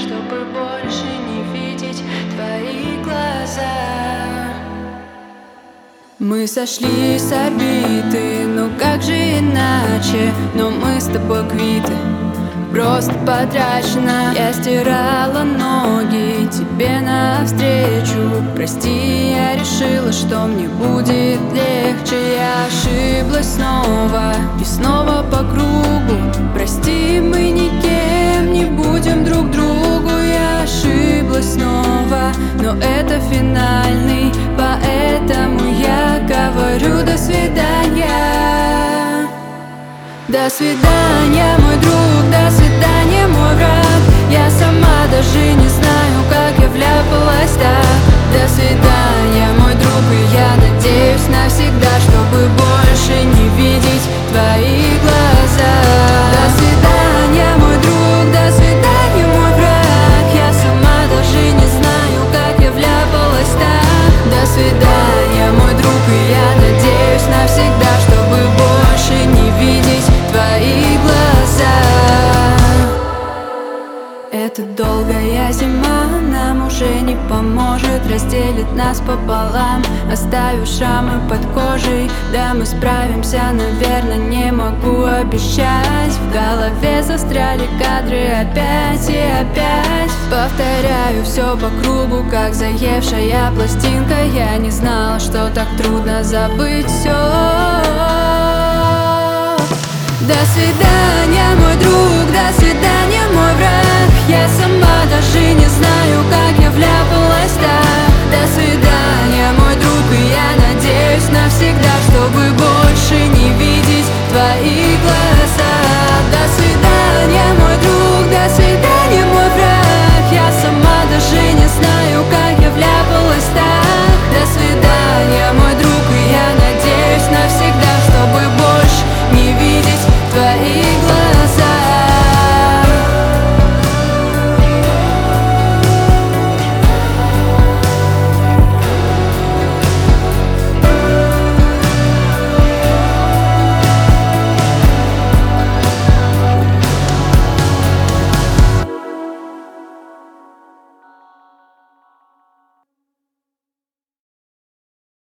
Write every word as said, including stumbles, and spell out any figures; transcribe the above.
чтобы больше не видеть твои глаза. Мы сошли с орбиты, ну как же иначе? Но мы с тобой квиты, просто потрачено. Я стирала ноги тебе навстречу. Прости, я решила, что мне будет легче. Я ошиблась снова и снова по кругу. Прости, мы никем не будем друг другу. Я ошиблась снова, но это финальный, поэтому я говорю до свидания. До свидания, мой друг, до свидания, мой враг. Я сама даже не знаю, как я вляпалась так. До свидания, мой друг, и я надеюсь навсегда, чтобы больше не видеть твои глаза. До свидания, мой друг, до свидания, мой враг. Я сама даже не знаю, как я вляпалась так. До свидания, мой друг, и я надеюсь навсегда, чтобы больше не видеть твои глаза. Эта долгая зима нам уже не поможет, разделит нас пополам, оставив шрамы под кожей. Да, мы справимся, наверное, не могу обещать. В голове застряли кадры опять и опять. Повторяю все по кругу, как заевшая пластинка. Я не знала, что так трудно забыть все. До свидания, мой друг, до свидания, мой враг. Я сама даже не знаю, как я вляпалась так. До свидания, мой друг, и я надеюсь навсегда, чтобы